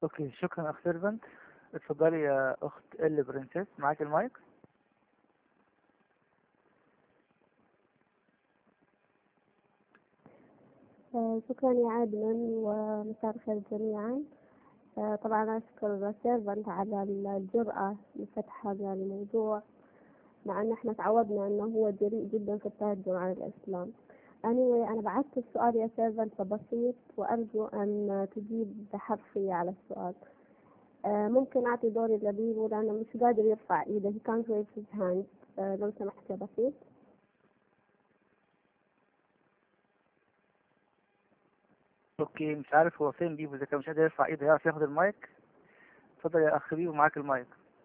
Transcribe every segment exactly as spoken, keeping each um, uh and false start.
اوكي، شكرا اخ سيرفنت. اتفضلي يا اخت ال برنسيس، معاك المايك. آه، شكرا يا عادل، ومساء الخير جميعا. آه، طبعا أشكر سيرفنت على الجرأة لفتح هذا الموضوع، مع أن احنا تعودنا أنه هو جريء جدا في التهجم على الإسلام. anyway أنا بعثت السؤال يا سيرفنت بسيط، وأرجو أن تجيب بحرفية على السؤال. آه، ممكن أعطي دوري لبيبو لأنه مش قادر يرفع إيده. he can't raise his hand. آه، لو سمحت يا بسيط. اوكي، مش عارف هو فين بيبو، اذا كان مش قادر يرفع ايده يعرف ياخد المايك. اتفضل يا اخ بيبو، معاك المايك.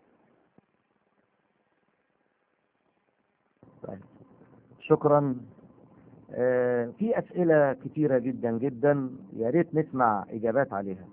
طيب. شكرا. آه في أسئلة كتيرة جدا جدا، يا ريت نسمع إجابات عليها.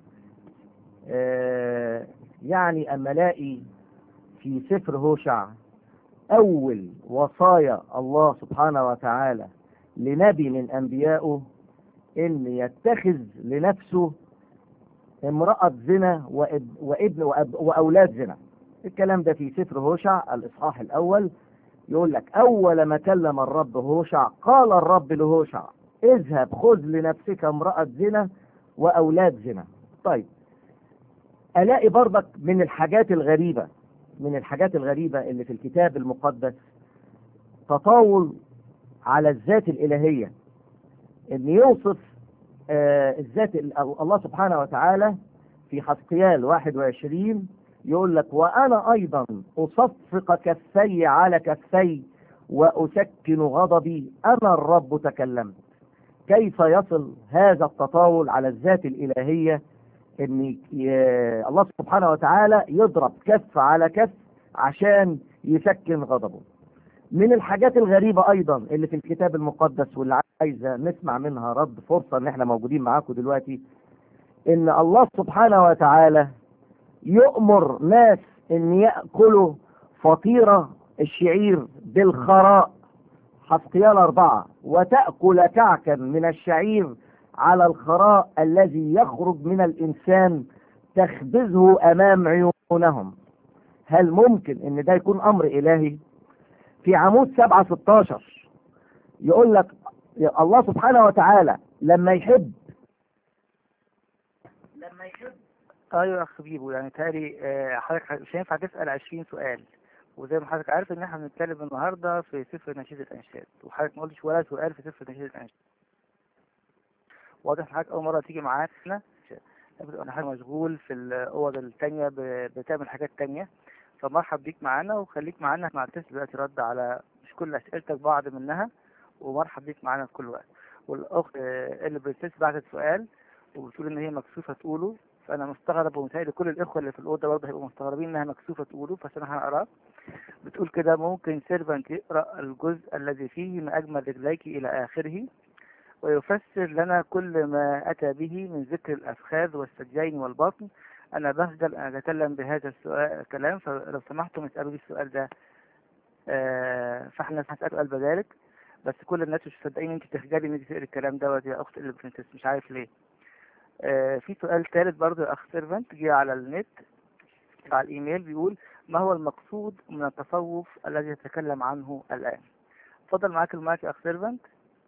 آه يعني أما الاقي في سفر هوشع أول وصايا الله سبحانه وتعالى لنبي من أنبيائه إن يتخذ لنفسه امرأة زنا وابن, وابن وأب وأولاد زنا. الكلام ده في سفر هوشع الإصحاح الأول. يقول لك أول ما كلم الرب هوشع قال الرب لهوشع اذهب خذ لنفسك امرأة زنا وأولاد زنا. طيب، ألاقي برضك من الحاجات الغريبة من الحاجات الغريبة اللي في الكتاب المقدس تطاول على الذات الإلهية، إن يوصف آه الذات الله سبحانه وتعالى في حزقيال واحد وعشرين. يقول لك وأنا أيضا أصفق كفي على كفي وأسكن غضبي، أنا الرب تكلمت. كيف يصل هذا التطاول على الذات الإلهية ان الله سبحانه وتعالى يضرب كف على كف عشان يسكن غضبه؟ من الحاجات الغريبة ايضا اللي في الكتاب المقدس واللي عايزة نسمع منها رد، فرصة ان احنا موجودين معاكم دلوقتي، ان الله سبحانه وتعالى يؤمر ناس ان يأكلوا فطيرة الشعير بالخراء. حزقيال أربعة، وتأكل كعكا من الشعير على الخراء الذي يخرج من الإنسان تخبزه أمام عيونهم. هل ممكن ان ده يكون امر الهي؟ في عمود سبعة ستاشر يقول لك الله سبحانه وتعالى لما يحب لما يحب ايوه يا اخ بيبو، يعني تالي آه، حضرتك مش هينفع تسال عشرين سؤال، وزي ما حضرتك عارف ان احنا بنتكلم النهارده في سفر نشيد الانشاد، وحضرتك ما قلتش ولا سؤال في سفر نشيد الانشاد. واضح ان حضرتك اول مره تيجي معانا، انا حضرتك مشغول في الاوض التانية بتعمل حاجات تانية، فمرحب بيك معانا وخليك معانا. مع التسل دلوقتي رد على مش كل اسئلتك، بعض منها، ومرحب بيك معانا في كل وقت. والاخت آه، اللي برنسيس بعتت سؤال وبتقول ان هي مكسوفه تقوله، فانا مستغرب، ومتهيألي كل الاخوه اللي في الاوضه برضه هيبقوا مستغربين انها مكسوفه تقوله، بس انا هقراه. بتقول كده: ممكن سيرفنت يقرا الجزء الذي فيه ما اجمل رجليك الى اخره، ويفسر لنا كل ما اتى به من ذكر الافخاذ والثديين والبطن. انا بخجل ان اتكلم بهذا السؤال الكلام، فلو سمحتم اسالوا لي السؤال ده. آه فاحنا هنسال سؤال بذلك، بس كل الناس مش مصدقين انت تخجلي ان انت تقري الكلام دوت يا اخت اللي برنسيس، مش عارف ليه. آه في سؤال ثالث برضه يا اخ سيرفنت جه على النت على الايميل، بيقول: ما هو المقصود من التصوف الذي يتكلم عنه الان؟ اتفضل، معاك المايك يا اخ سيرفنت.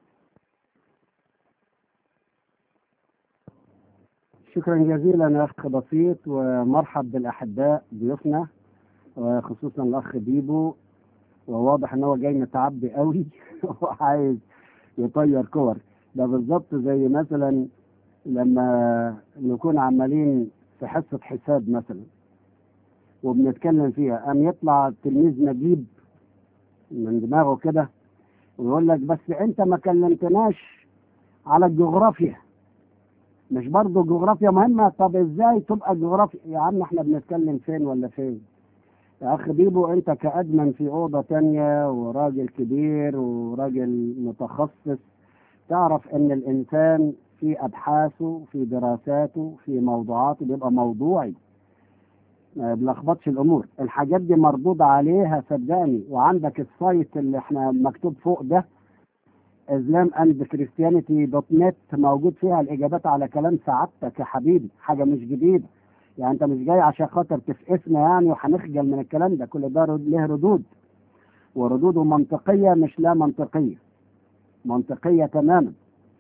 شكرا جزيلا يا اخ بسيط، ومرحب بالاحباء ضيوفنا وخصوصا الاخ بيبو، وواضح ان هو جاي متعبي قوي وعايز يطير كور. ده بالظبط زي مثلا لما نكون عمالين في حصه حساب مثلا وبنتكلم فيها، قام يطلع تلميذ نجيب من دماغه كده ويقول لك بس انت ما كلمتناش على الجغرافيا. مش برضه الجغرافيا مهمة؟ طب ازاي تبقى الجغرافيا؟ يا عم احنا بنتكلم فين ولا فين؟ يا اخ بيبو، انت كأدمن في اوضة تانية وراجل كبير وراجل متخصص، تعرف ان الانسان في ابحاثه في دراساته في موضوعاته بيبقى موضوعي، ما بلخبطش الامور. الحاجات دي مردود عليها صدقني، وعندك السايت اللي احنا مكتوب فوق ده اسلام اند كريستيانيتي دوت نت موجود فيها الاجابات على كلام سعادتك يا حبيبي، حاجه مش جديده. يعني انت مش جاي عشان خاطر تفقسنا يعني وهنخجل من الكلام ده، كل ده رد- له ردود، وردوده منطقيه مش لا منطقيه، منطقيه تماما.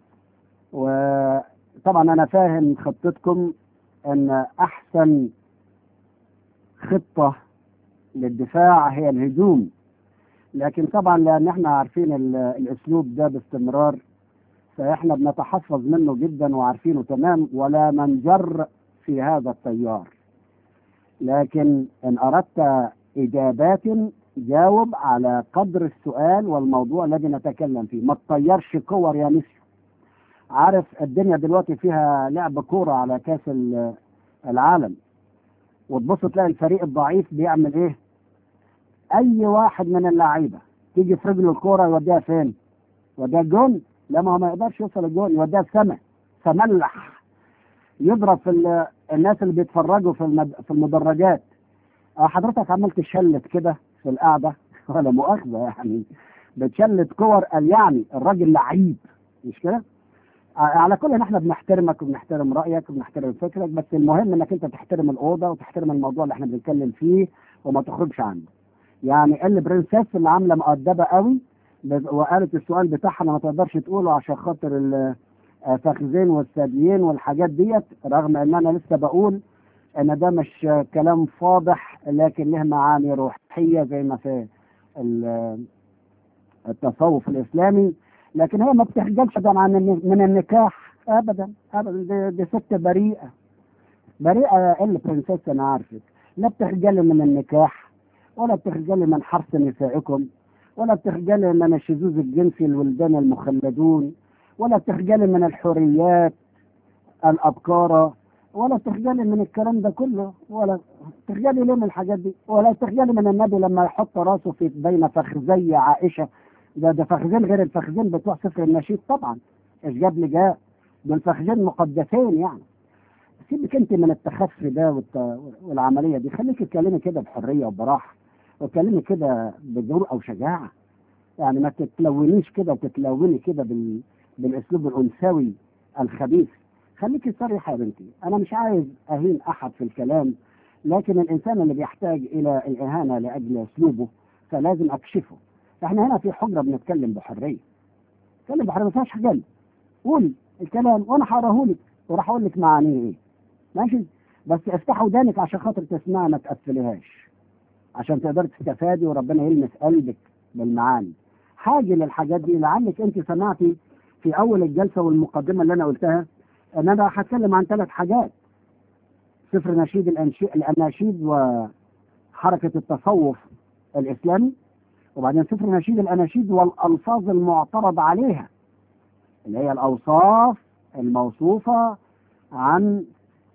وطبعا انا فاهم خطتكم ان احسن خطه للدفاع هي الهجوم، لكن طبعا لان احنا عارفين ال- الاسلوب ده باستمرار، فاحنا بنتحفظ منه جدا وعارفينه تمام، ولا منجر في هذا التيار. لكن ان اردت اجابات جاوب على قدر السؤال والموضوع الذي نتكلم فيه، ما تطيرش كور يا ميسي. عارف الدنيا دلوقتي فيها لعب كورة على كاس ال- العالم، وتبص تلاقي الفريق الضعيف بيعمل ايه؟ اي واحد من اللعيبه تيجي في رجله الكوره يوديها فين؟ يوديها الجون؟ لا، ما هو ما يقدرش يوصل الجون، يوديها السما، فملح يضرب في ال- الناس اللي بيتفرجوا في المد... في المدرجات. اه حضرتك عمال تشلت كده في القعده ولا مؤاخذه يعني، بتشلت كور، قال يعني الراجل لعيب، مش كده؟ آه، على كل ان احنا بنحترمك وبنحترم رايك وبنحترم فكرك، بس المهم انك انت تحترم الاوضه وتحترم الموضوع اللي احنا بنتكلم فيه وما تخرجش عنه. يعني البرنسيس اللي عامله مؤدبه قوي ب- وقالت السؤال بتاعها ما تقدرش تقوله عشان خاطر الفخذين والثديين والحاجات ديت، رغم ان انا لسه بقول ان ده مش كلام فاضح لكن له معاني روحيه زي ما في ال- التصوف الاسلامي. لكن هي ما بتخجلش طبعا عن الن- من النكاح ابدا ابدا، دي, دي ست بريئه بريئه البرنسيس، انا عارفك. لا بتخجلي من النكاح، ولا بتخجلي من حرث نسائكم، ولا بتخجلي من الشذوذ الجنسي الولدان المخلدون، ولا بتخجلي من الحريات الأبكارة، ولا بتخجلي من الكلام ده كله، ولا تخجلي ليه من الحاجات دي، ولا تخجلي من النبي لما يحط راسه في بين فخذي عائشة. ده ده فخذين غير الفخذين بتوع سفر النشيد طبعا، ايش جاب لي جاء، دول فخذين مقدسين يعني. سيبك انت من التخفي ده والت... والعمليه دي، خليك تتكلمي كده بحريه وبراحه، وتكلمي كده بجرأه وشجاعه. يعني ما تتلونيش كده وتتلوني كده بال... بالاسلوب الانثوي الخبيث. خليكي صريحه يا بنتي، انا مش عايز اهين احد في الكلام، لكن الانسان اللي بيحتاج الى الاهانه لاجل اسلوبه فلازم اكشفه. احنا هنا في حجره بنتكلم بحريه، نتكلم بحريه ما فيهاش حاجه، قولي الكلام وانا هقراه لك وراح اقول لك معانيه ايه، ماشي؟ بس افتحوا ودانك عشان خاطر تسمعي، ما تقفليهاش، عشان تقدر تستفادي وربنا يلمس قلبك بالمعاني. حاجه للحاجات دي، لعلك انت سمعتي في اول الجلسه والمقدمه اللي انا قلتها ان انا هتكلم عن ثلاث حاجات: سفر نشيد الأنشي- الاناشيد وحركه التصوف الاسلامي، وبعدين سفر نشيد الاناشيد والالفاظ المعترض عليها، اللي هي الاوصاف الموصوفه عن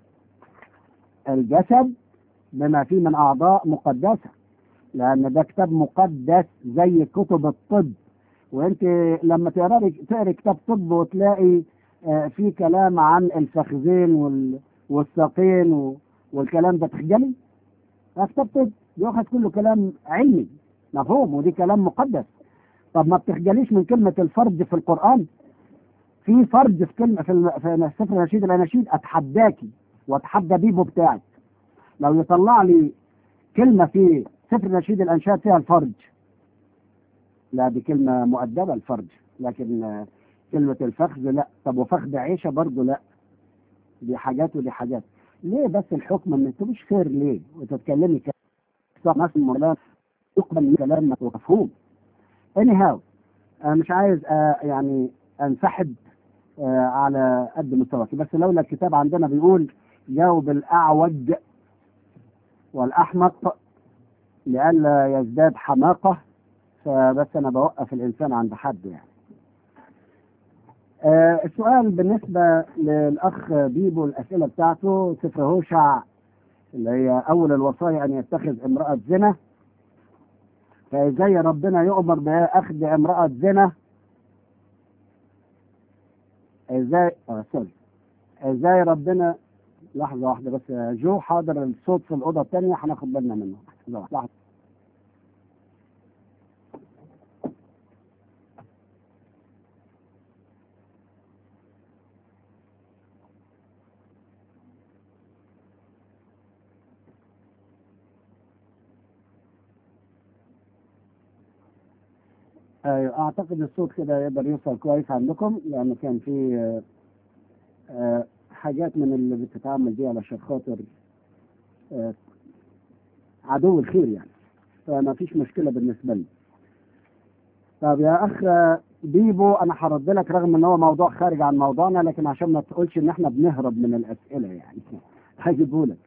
الجسد بما فيه من أعضاء مقدسة، لأن ده كتاب مقدس زي كتب الطب. وأنت لما تقرأي تقرأي كتاب طب وتلاقي آه، في كلام عن الفخذين وال- والساقين و- والكلام ده، تخجلي؟ ده كتاب طب بياخد كله كلام علمي مفهوم، ودي كلام مقدس. طب ما بتخجليش من كلمة الفرد في القرآن؟ في فرد في كلمة في الم- في سفر نشيد الأناشيد، أتحداكي وأتحدى بيبو بتاعك لو يطلع لي كلمة في سفر نشيد الأنشاد فيها الفرج. لا دي كلمة مؤدبة الفرج، لكن آه، كلمة الفخذ لا. طب وفخذ عيشة برضه لا. دي حاجات ودي حاجات. ليه بس الحكم ما تبقيش خير ليه وتتكلمي كلام ناس لا يقبل من كلام مفهوم؟ anyhow أنا مش عايز آه يعني أنسحب آه على قد مستواك، بس لولا الكتاب عندنا بيقول جاوب الأعوج والأحمق لئلا يزداد حماقة، فبس أنا بوقف الإنسان عند حد يعني. آه السؤال بالنسبة للأخ بيبو، الأسئلة بتاعته سفر هوشع اللي هي أول الوصايا أن يتخذ امرأة زنا، فإزاي ربنا يؤمر بأخذ امرأة زنا؟ إزاي آه سوري إزاي ربنا، لحظة واحدة بس يا جو، حاضر الصوت في الأوضة الثانية هناخد بالنا منه، لحظة. أيوة، اعتقد الصوت كده يقدر يوصل كويس عندكم، لان كان في آه، آه، حاجات من اللي بتتعمل دي علشان خاطر آه، عدو الخير يعني، فما فيش مشكله بالنسبه لي. طب يا اخ بيبو، انا هرد لك رغم ان هو موضوع خارج عن موضوعنا، لكن عشان ما تقولش ان احنا بنهرب من الاسئله يعني هجيبه لك.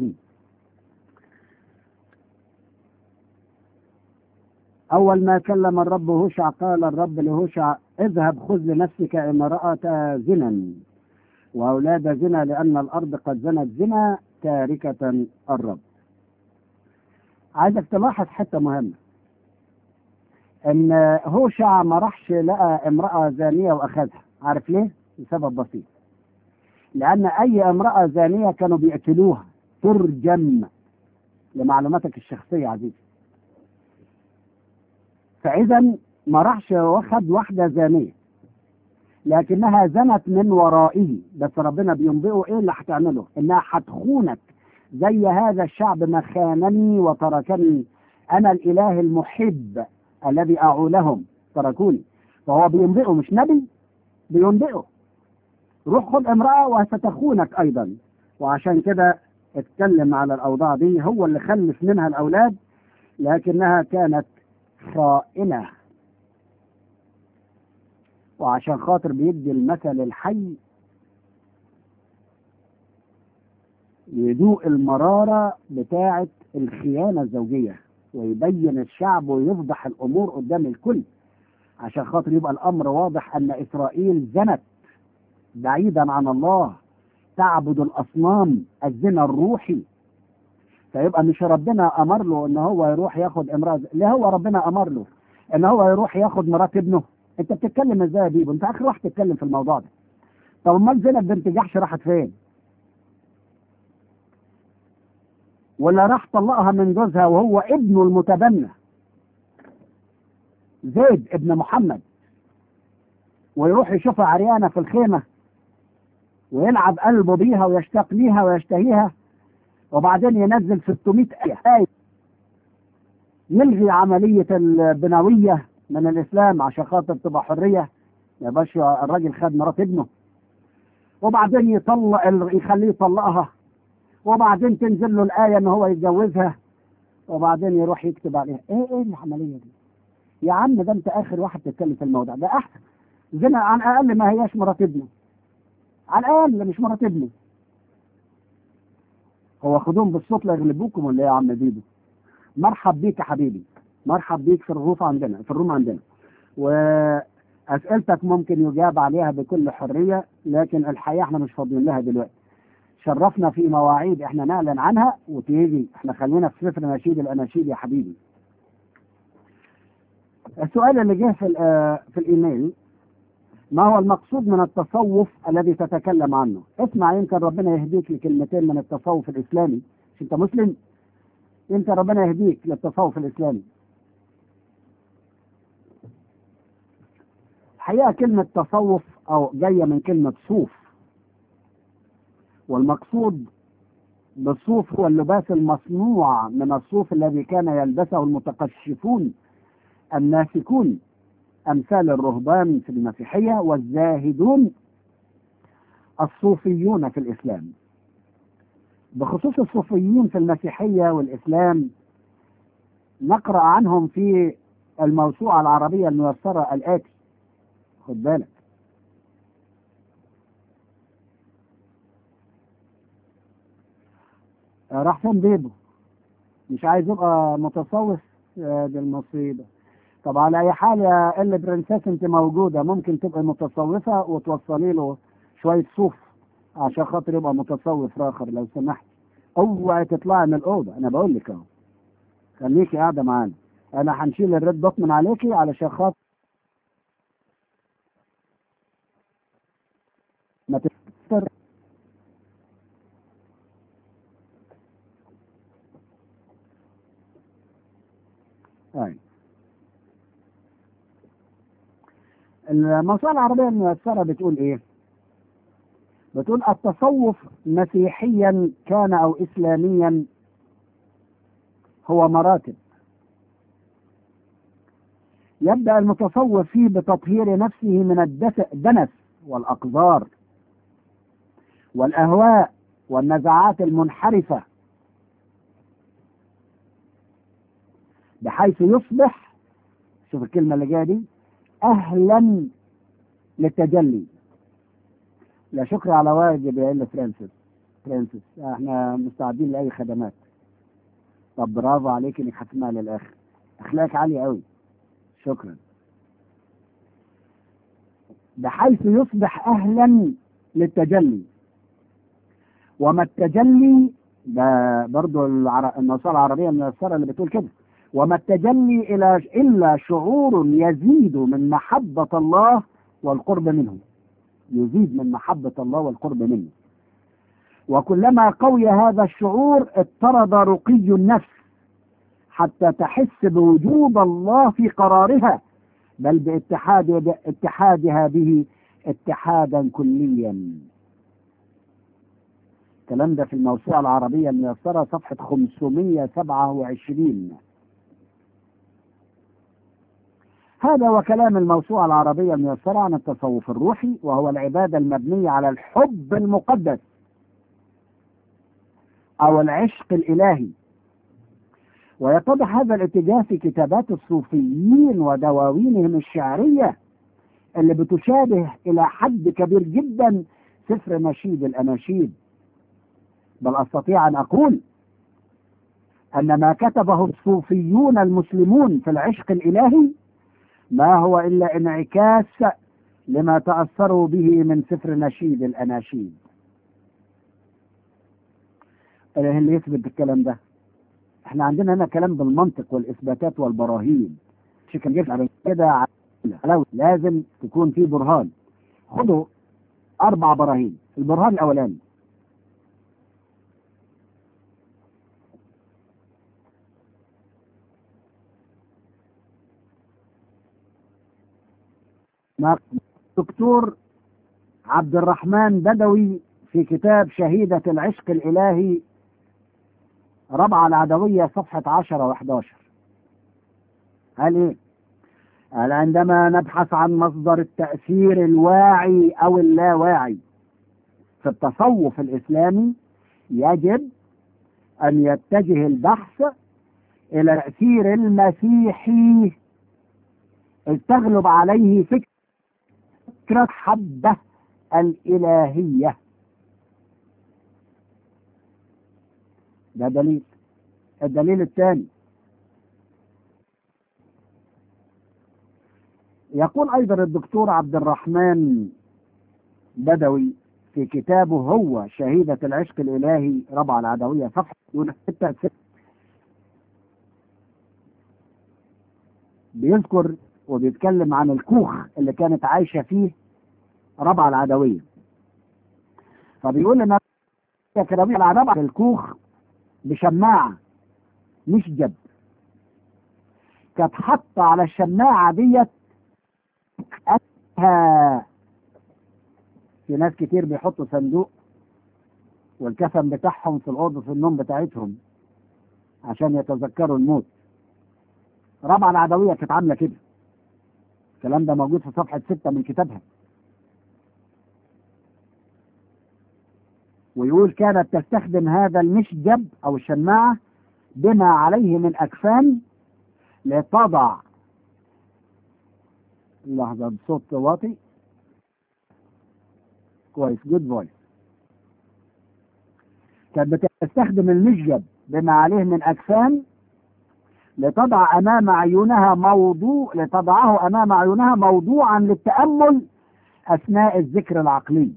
اول ما كلم الرب هوشع قال الرب لهوشع اذهب خذ لنفسك امرأة زنا واولاد زنا، لان الارض قد زنت زنا تاركة الرب. عايزك تلاحظ حته مهمه، ان هوشع ما راحش لقى امرأة زانية واخذها. عارف ليه؟ لسبب بسيط، لان اي امرأة زانية كانوا بيقتلوها، ترجم، لمعلوماتك الشخصية عزيزي. فاذا ما راحش واخد واحدة زانية، لكنها زنت من ورائه، بس ربنا بينبئه ايه اللي هتعمله، انها هتخونك زي هذا الشعب ما خانني وتركني، انا الاله المحب الذي اعولهم تركوني. فهو بينبئه، مش نبي، بينبئه روح خذ امرأة وستخونك ايضا. وعشان كده اتكلم على الاوضاع دي، هو اللي خلف منها الاولاد لكنها كانت خائنة. وعشان خاطر بيدي المثل الحي، يدوق المرارة بتاعة الخيانة الزوجية، ويبين الشعب ويفضح الأمور قدام الكل، عشان خاطر يبقى الأمر واضح أن إسرائيل زنت بعيدا عن الله، تعبد الأصنام، الزنا الروحي. فيبقى مش ربنا أمر له أن هو يروح ياخد امرأة، لا، هو ربنا أمر له أن هو يروح ياخد مرات ابنه. أنت بتتكلم إزاي يا بيبو؟ أنت آخر واحد تتكلم في الموضوع ده. طب أمال زينب بنت جحش راحت فين؟ ولا راح طلقها من جوزها وهو ابنه المتبنى زيد ابن محمد، ويروح يشوفها عريانة في الخيمة ويلعب قلبه بيها ويشتاق ليها ويشتهيها، وبعدين ينزل ستمائة آية يلغي عملية البنوية من الإسلام عشان خاطر تبقى حرية. يا باشا الراجل خد مرات ابنه، وبعدين يطلق، يخليه يطلقها، وبعدين تنزل له الآية إن هو يتجوزها، وبعدين يروح يكتب عليها. إيه إيه العملية دي؟ يا عم ده أنت آخر واحد تتكلم في الموضوع ده. أحسن زنا على الأقل ما هياش مرات ابنه، على الأقل مش مرات ابنه. هو خدوهم بالصوت لا يغلبوكم ولا إيه يا عم بيبو؟ مرحب بيك يا حبيبي، مرحب بيك في الروف عندنا، في الروم عندنا، وأسئلتك ممكن يجاب عليها بكل حرية، لكن الحقيقة احنا مش فاضيين لها دلوقتي. شرفنا في مواعيد احنا نعلن عنها وتيجي، احنا خلينا في سفر نشيد الأناشيد يا حبيبي. السؤال اللي جه في, في الإيميل، ما هو المقصود من التصوف الذي تتكلم عنه؟ اسمع، يمكن ربنا يهديك لكلمتين من التصوف الإسلامي. مش انت مسلم؟ يمكن ربنا يهديك للتصوف الإسلامي. الحقيقة كلمة تصوف أو جاية من كلمة صوف، والمقصود بالصوف هو اللباس المصنوع من الصوف الذي كان يلبسه المتقشفون الناسكون أمثال الرهبان في المسيحية، والزاهدون الصوفيون في الإسلام. بخصوص الصوفيين في المسيحية والإسلام، نقرأ عنهم في الموسوعة العربية الميسرة الآتي. خد بالك، راح فين بيبو؟ مش عايز يبقى متصوف؟ يا دي المصيبة. طب على أي حال يا ال برنسيس، أنت موجودة، ممكن تبقى متصوفة وتوصلي له شوية صوف عشان خاطر يبقى متصوف آخر لو سمحت. اوعي تطلعي من الأوضة، أنا بقول لك أهو، خليكي قاعدة معانا. أنا هنشيل الريد دوت من عليكي علشان خاطر ما تفتر. أي الموسوعة العربية الميسرة بتقول إيه؟ بتقول التصوف مسيحيا كان أو إسلاميا هو مراتب. يبدأ المتصوف فيه بتطهير نفسه من الدس- الدنس والأقذار والأهواء والنزعات المنحرفة، بحيث يصبح، شوف الكلمة اللي جاية دي، أهلا للتجلي. لا شكر على واجب يا إلا فرانسيس. فرانسيس احنا مستعدين لأي خدمات. طب برافو عليك انك هتسمع للآخر، أخلاقك عالية قوي. شكرا. بحيث يصبح أهلا للتجلي. وما التجلي ده برضو العر... النصارى العربية الميسرة اللي بتقول كده، وما التجلي إلى إلا شعور يزيد من محبة الله والقرب منه، يزيد من محبة الله والقرب منه. وكلما قوي هذا الشعور اضطرد رقي النفس حتى تحس بوجود الله في قرارها، بل باتحاد اتحادها به اتحادا كليا. الكلام ده في الموسوعة العربية الميسرة صفحة خمسمائة وسبعة وعشرين. هذا وكلام الموسوعة العربية الميسرة عن التصوف الروحي، وهو العبادة المبنية على الحب المقدس أو العشق الإلهي. ويتضح هذا الاتجاه في كتابات الصوفيين ودواوينهم الشعرية اللي بتشابه إلى حد كبير جدا سفر نشيد الأناشيد. بل أستطيع أن أقول أن ما كتبه الصوفيون المسلمون في العشق الإلهي ما هو إلا انعكاس لما تأثروا به من سفر نشيد الأناشيد. إيه اللي يثبت الكلام ده؟ احنا عندنا هنا كلام بالمنطق والإثباتات والبراهين. شكل جيش كده لازم تكون فيه برهان. خدوا أربع براهين. البرهان الأولاني، دكتور عبد الرحمن بدوي في كتاب شهيدة العشق الإلهي ربعة العدوية صفحة عشرة وحداشر. قال ايه؟ قال عندما نبحث عن مصدر التأثير الواعي أو اللاواعي في التصوف الإسلامي، يجب أن يتجه البحث إلى تأثير المسيحي إذ تغلب عليه فكرة حبة الإلهية. ده دليل. الدليل الثاني، يقول أيضا الدكتور عبد الرحمن بدوي في كتابه هو شهيدة العشق الإلهي ربع العدوية صفحة ستة ستة، بيذكر وبيتكلم عن الكوخ اللي كانت عايشة فيه ربع العدوية. فبيقول لنا كرامية العربة في الكوخ بشماعة مش جب، كانت حاطة على الشماعة ديت أتها. في ناس كتير بيحطوا صندوق والكفن بتاعهم في الأوضة في النوم بتاعتهم عشان يتذكروا الموت. ربع العدوية كانت عاملة كده. الكلام ده موجود في صفحة ستة من كتابها. ويقول كانت تستخدم هذا المشجب أو الشماعة بما عليه من أكفان لتضع، لحظة بصوت واطي كويس، جود فويس. كانت بتستخدم المشجب بما عليه من أكفان لتضع أمام عيونها موضوع لتضعه أمام عيونها موضوعا للتأمل أثناء الذكر العقلي.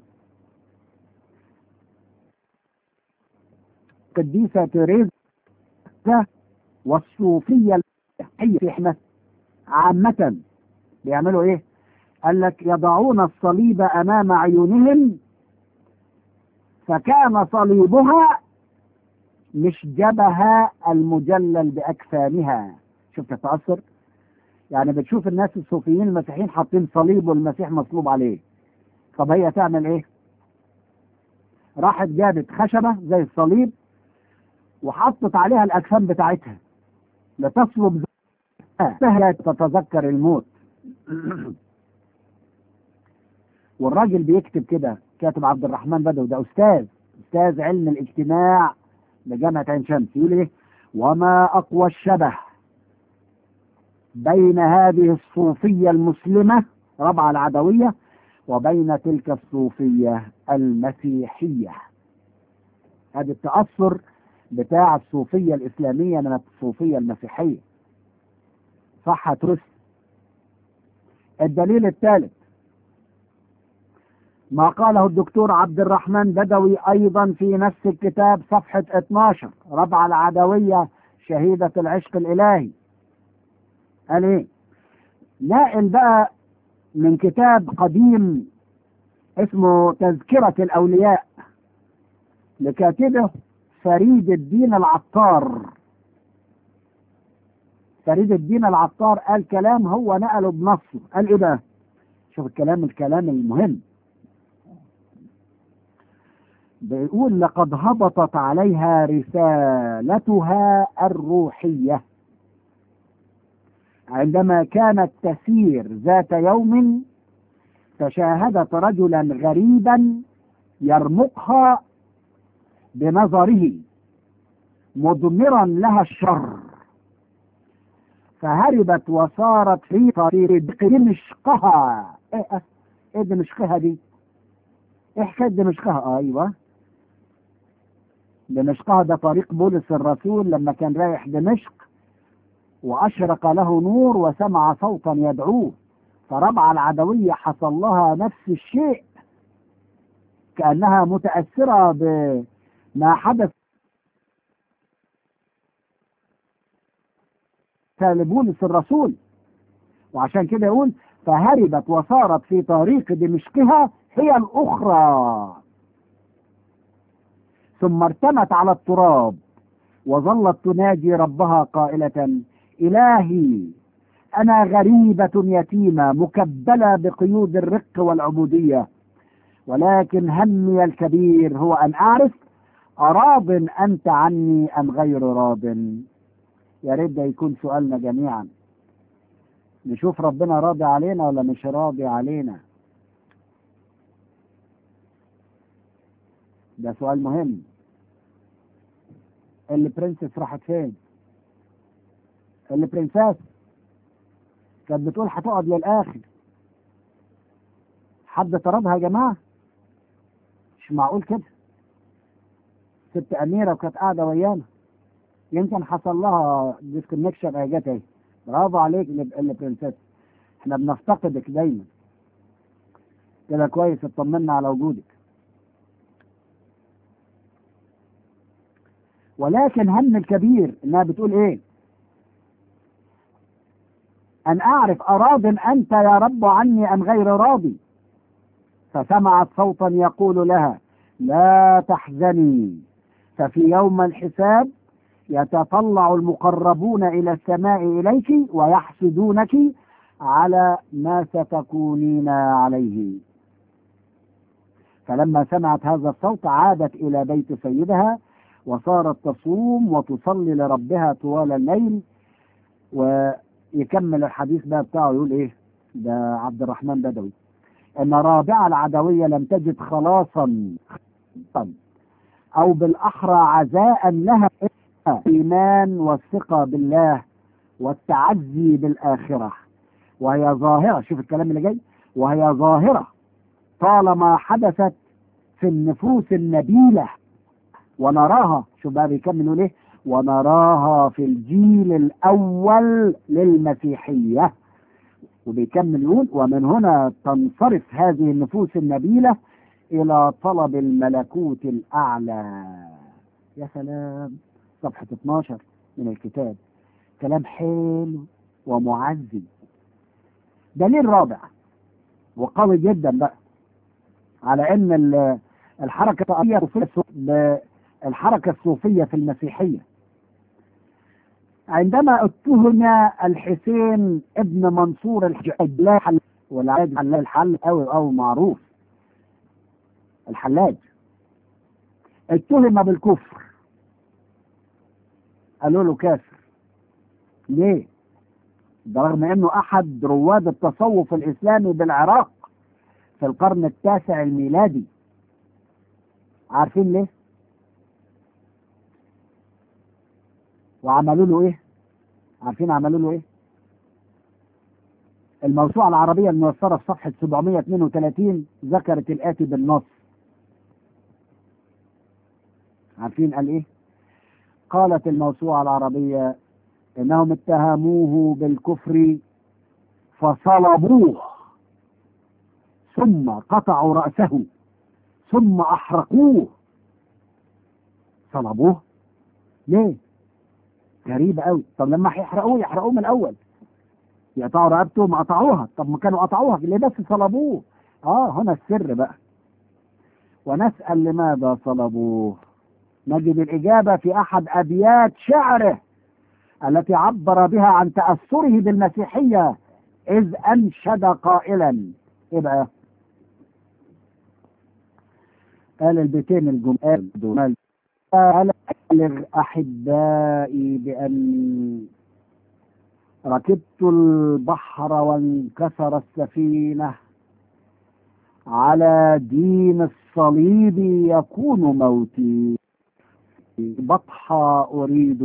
قديسة تيريزا والصوفية في حماس عامة بيعملوا ايه؟ قال لك يضعون الصليب امام عيونهم فكان صليبها مشجبها المجلل باكفانها. شفت التأثر؟ يعني بتشوف الناس الصوفيين المسيحيين حاطين صليب والمسيح مصلوب عليه. طب هي تعمل ايه؟ راحت جابت خشبة زي الصليب وحطت عليها الاكفان بتاعتها لتصلب لا تتذكر الموت. والراجل بيكتب كده، كاتب عبد الرحمن بدوي، ده أستاذ أستاذ علم الاجتماع بجامعة عين شمس، يقول إيه: وما أقوى الشبه بين هذه الصوفية المسلمة ربع العدوية وبين تلك الصوفية المسيحية. هذا التأثر بتاع الصوفية الإسلامية من الصوفية المسيحية. صح ترس. الدليل الثالث ما قاله الدكتور عبد الرحمن بدوي أيضا في نفس الكتاب صفحة اثناشر، ربع العدوية شهيدة العشق الإلهي. قال إيه؟ ناقل بقى من كتاب قديم اسمه تذكرة الأولياء لكاتبه فريد الدين العطار. فريد الدين العطار قال كلام هو نقله بنصه. قال إيه بقى؟ شوف الكلام الكلام المهم. بيقول: لقد هبطت عليها رسالتها الروحية عندما كانت تسير ذات يوم، فشاهدت رجلا غريبا يرمقها بنظره مضمرا لها الشر، فهربت وصارت في طريق دمشقها. ايه ايه دمشقها دي؟ ايه حكايه دمشقها؟ ايوه، دمشقها ده طريق بولس الرسول لما كان رايح دمشق، وأشرق له نور وسمع صوتا يدعوه، فربع العدوية حصل لها نفس الشيء، كأنها متأثرة بما حدث لبولس الرسول. وعشان كده يقول: فهربت وصارت في طريق دمشقها هي الأخرى، ثم ارتمت على التراب وظلت تناجي ربها قائلة: إلهي، أنا غريبة يتيمة مكبلة بقيود الرق والعبودية، ولكن همي الكبير هو أن أعرف أراض أنت عني أم غير راض. يا ريت ده يكون سؤالنا جميعا، نشوف ربنا راضي علينا ولا مش راضي علينا. ده سؤال مهم. اللي برنسس راحت فين؟ اللي برنسس كانت بتقول هتقعد للآخر، حد طردها يا جماعة؟ مش معقول كده. ست أميرة وكانت قاعدة ويانا، يمكن حصل لها ديسكونكشن. هي جت اهي. برافو عليك اللي برنسس، احنا بنفتقدك دايما كده. كويس، اطمنا على وجودك. ولكن هم الكبير انها بتقول ايه؟ ان اعرف اراض انت يا رب عني ام غير راضي. فسمعت صوتا يقول لها: لا تحزني، ففي يوم الحساب يتطلع المقربون الى السماء اليك ويحسدونك على ما ستكونين عليه. فلما سمعت هذا الصوت عادت الى بيت سيدها، وصارت تصوم وتصلي لربها طوال الليل. ويكمل الحديث بقى بتاعه، يقول ايه ده عبد الرحمن بدوي: ان رابعة العدوية لم تجد خلاصا او بالاحرى عزاء لها الايمان والثقة بالله والتعزي بالاخرة، وهي ظاهرة. شوف الكلام اللي جاي: وهي ظاهرة طالما حدثت في النفوس النبيلة، ونراها. شوف بقى بيكمل يقول ايه: ونراها في الجيل الاول للمسيحية. وبيكمل يقول: ومن هنا تنصرف هذه النفوس النبيلة الى طلب الملكوت الاعلى. يا سلام، صفحة اثناشر من الكتاب. كلام حلو ومعزي. دليل رابع وقوي جدا بقى على ان الحركة الحركة الصوفية في المسيحية. عندما اتهم الحسين ابن منصور الحلاج، والعلاج الحل أو أو معروف الحلاج، اتهم بالكفر. قالوا له كافر. ليه؟ ده رغم انه احد رواد التصوف الاسلامي بالعراق في القرن التاسع الميلادي. عارفين ليه؟ وعملوا له ايه؟ عارفين عملوا له ايه؟ الموسوعة العربية الميسرة في صفحة سبعمائة واثنين وثلاثين ذكرت الآتي بالنص. عارفين قال ايه؟ قالت الموسوعة العربية انهم اتهموه بالكفر فصلبوه ثم قطعوا رأسه ثم احرقوه. صلبوه ليه؟ غريبة قوي. طب لما هيحرقوه يحرقوه من الاول، يقطعوا رقبته ما قطعوها. طب ما كانوا قطعوها ليه بس صلبوه؟ اه هنا السر بقى. ونسأل لماذا صلبوه؟ نجد الإجابة في أحد أبيات شعره التي عبر بها عن تأثره بالمسيحية، إذ أنشد قائلا إيه بقى؟ قال البيتين الجمال دول: أبلغ أحبائي بأن ركبت البحر وانكسر السفينة، على دين الصليب يكون موتي، بطحى أريد.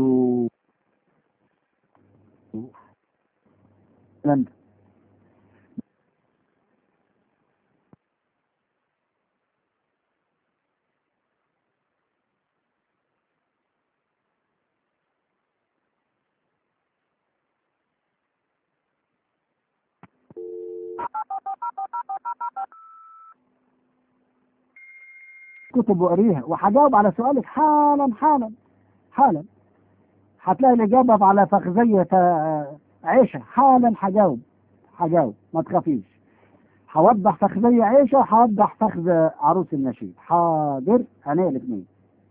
كتب وقريها وهجاوب على سؤالك حالا حالا حالا. هتلاقي الإجابة على فخذية عيشة حالا. هجاوب هجاوب ما تخافيش. هوضح فخذية عيشة وهوضح فخذ عروس النشيد. حاضر هنقل الاثنين.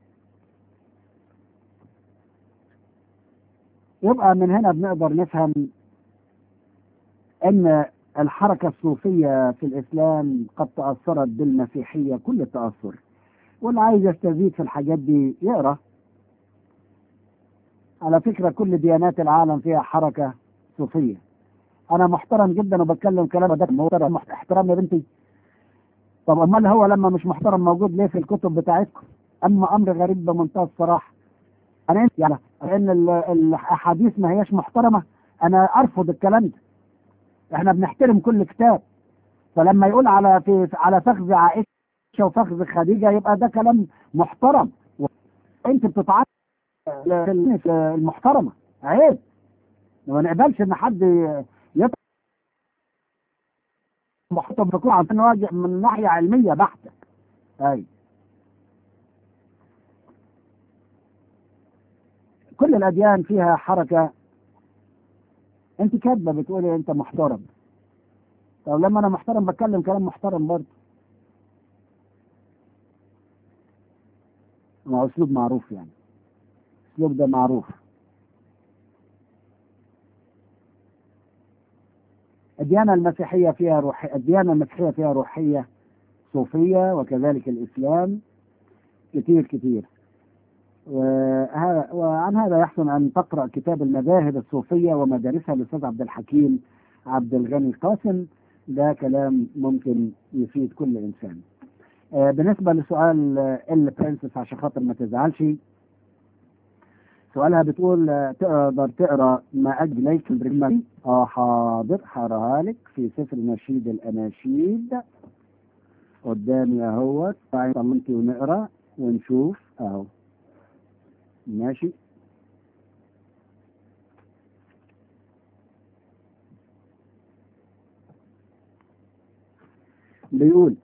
يبقى من هنا بنقدر نفهم ان الحركة الصوفية في الإسلام قد تأثرت بالمسيحية كل التأثر. واللي عايز يستزيد في الحاجات دي يقرأ. على فكرة كل ديانات العالم فيها حركة صوفية. أنا محترم جدا وبتكلم كلام ده محترم. احترام يا بنتي. طب أمال هو لما مش محترم موجود ليه في الكتب بتاعتكم؟ أما أمر غريب بمنتهى الصراحة. أنا يعني إن الأحاديث ما هياش محترمة، أنا أرفض الكلام ده. إحنا بنحترم كل كتاب. فلما يقول على في على فخذ عائشة وفخذ خديجة يبقى ده كلام محترم. أنت بتتعرض المحترمة عيب. ما نقبلش ان حد يطلع محترم تكون عن من ناحية علمية بحتة. اي كل الاديان فيها حركة. انت كاتبة بتقولي انت محترم. طب لما انا محترم بتكلم كلام محترم برضه. ما اسلوب معروف يعني. الاسلوب ده معروف. الديانة المسيحية فيها روحية. الديانة المسيحية فيها روحية صوفية، وكذلك الإسلام كتير كتير. وعن هذا يحسن أن تقرأ كتاب المذاهب الصوفية ومدارسها للأستاذ عبد الحكيم عبد الغني قاسم. ده كلام ممكن يفيد كل إنسان. بالنسبة لسؤال البرنسس عشان خاطر ما تزعلش، سؤالها بتقول تقدر تقرا ما اجل ليك البرمجي؟ اه حاضر هقراها لك في سفر نشيد الاناشيد قدامي اهوت. طمنتي ونقرا ونشوف اهو. ماشي. بيقول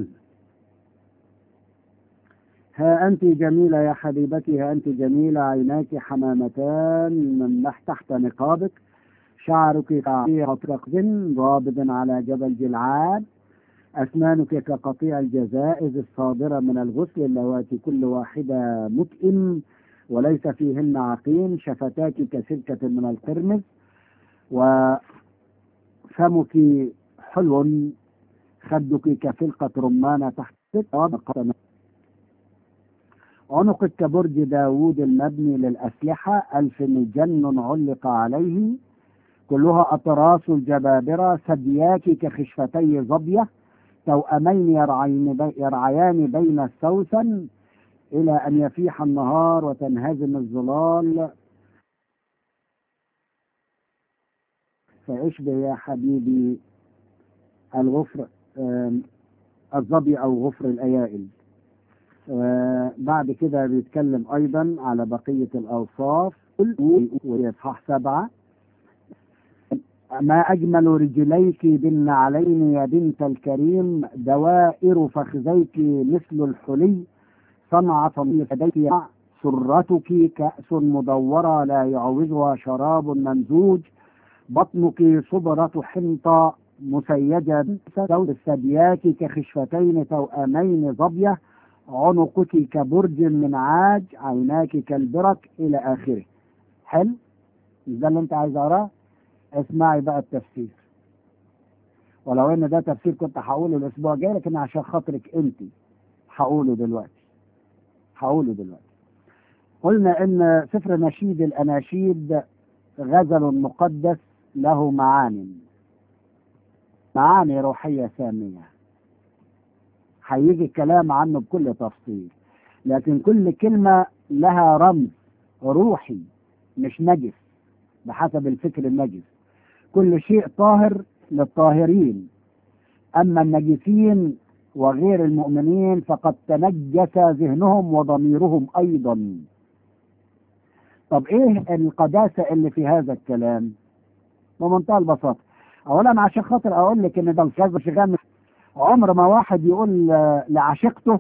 ها أنت جميلة يا حبيبتي، ها أنت جميلة، عيناك حمامتان من تحت نقابك، شعرك كقطيع رابض على جبل جلعاد، أسنانك كقطيع الجزائز الصادرة من الغسل اللواتي كل واحدة متئم وليس فيهن عقيم، شفتاك كسلكة من القرمز، وفمك حلو، خدك كفلقة رمانة تحتك، عنقك كبرج داوود المبني للأسلحة، ألف مجن علق عليه، كلها أطراس الجبابرة، ثدياك كخشفتي ظبية، توأمين يرعين بي يرعيان بين السوسن، إلى أن يفيح النهار وتنهزم الظلال. فاشبه يا حبيبي الغفر الظبي أو غفر الأيائل. بعد كده بيتكلم أيضا على بقية الأوصاف وفي إصحاح سبعة: ما أجمل رجليك بالنعلين يا بنت الكريم، دوائر فخذيك مثل الحلي، صنعة يديك، سرتك كأس مدورة لا يعوزها شراب ممزوج، بطنك صبرة حنطة مسيجة، زوج ثدياك كخشفتين توأمين ظبية، عنقك كبرج من عاج، عيناك كالبرك، إلى آخره. حلو؟ مش ده اللي أنت عايز أقراه؟ اسمعي بقى التفسير، ولو ان ده تفسير كنت هقوله الاسبوع الجاي، لكن عشان خاطرك انت هقوله دلوقتي هقوله دلوقتي. قلنا ان سفر نشيد الاناشيد غزل مقدس له معاني معاني روحية سامية، هيجي الكلام عنه بكل تفصيل، لكن كل كلمة لها رمز روحي مش نجس بحسب الفكر النجس. كل شيء طاهر للطاهرين، أما النجسين وغير المؤمنين فقد تنجس ذهنهم وضميرهم أيضا. طب إيه القداسة اللي في هذا الكلام؟ بمنتهى البساطة، أولا عشان خاطر أقول لك إن ده الكذب شغال. عمر ما واحد يقول لعشيقته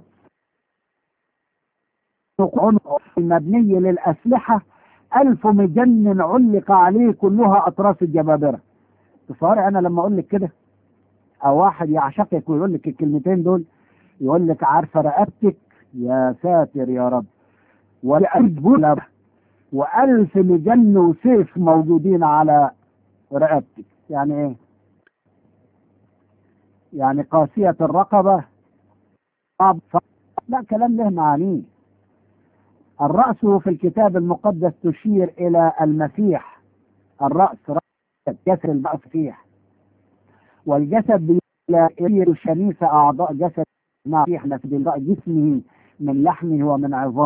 مبني للأسلحة ألف مجنن علق عليه كلها أطراس الجبابرة. تصاري أنا لما أقول لك كده، أو واحد يعشقك ويقول لك الكلمتين دول، يقول لك عارفة رقبتك، يا ساتر يا رب، وألف مجن وسيف موجودين على رقبتك. يعني إيه؟ يعني قاسية الرقبة. لا، كلام له معانيه. الرأس في الكتاب المقدس تشير إلى المسيح. الرأس جسد المسيح، والجسد يشير شميس أعضاء جسد المسيح، جسمه من لحمه ومن عظامه.